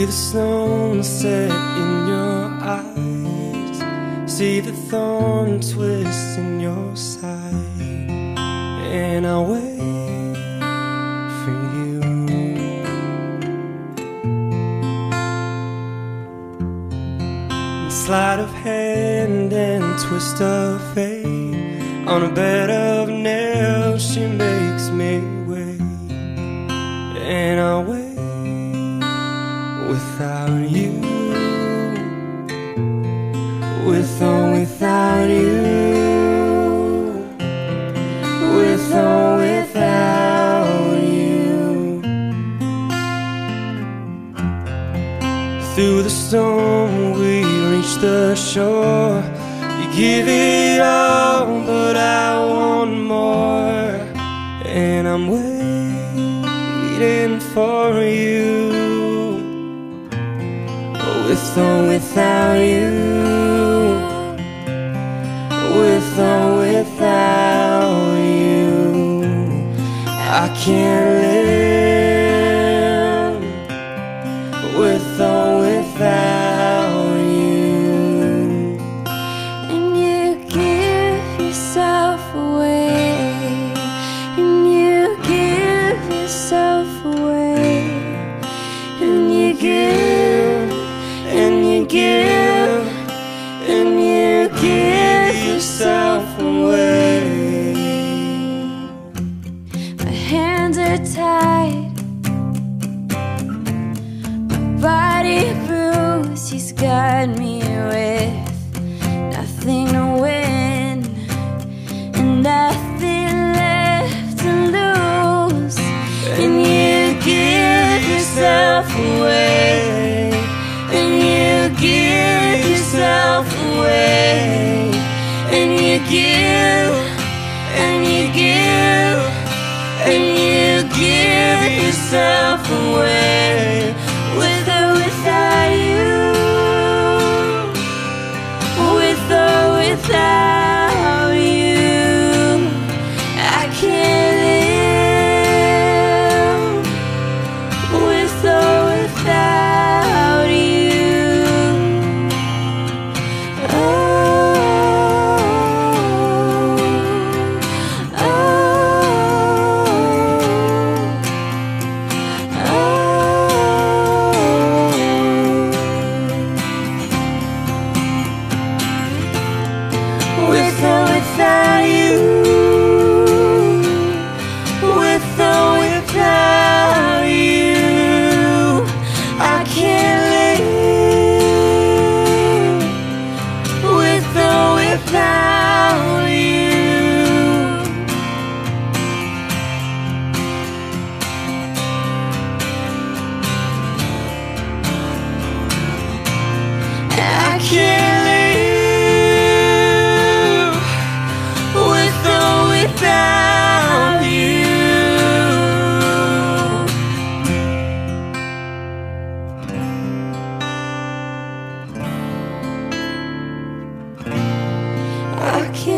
See the sunset in your eyes, see the thorn twist in your side, and I wait for you. Sleight of hand and twist of fate, on a bed of nails she makes me wait, and I wait without you, with or without you, with or without you. Through the storm we reach the shore. You give it all, but I want more, and I'm waiting for you, with or without you, with or without you. I can't live with or without you. And you give yourself away, and you give yourself away, and you give, and you give, and you give yourself away. My hands are tied, my body bruised. He's got me with nothing to win and nothing left to lose. And you give yourself away, and you give yourself away, and you give, and you give, and you give yourself away, with or without you, with or without you. I can't live with or without you. Oh, with or without you, with or without you. I can't live with or without you. I can't live with or without you. I can't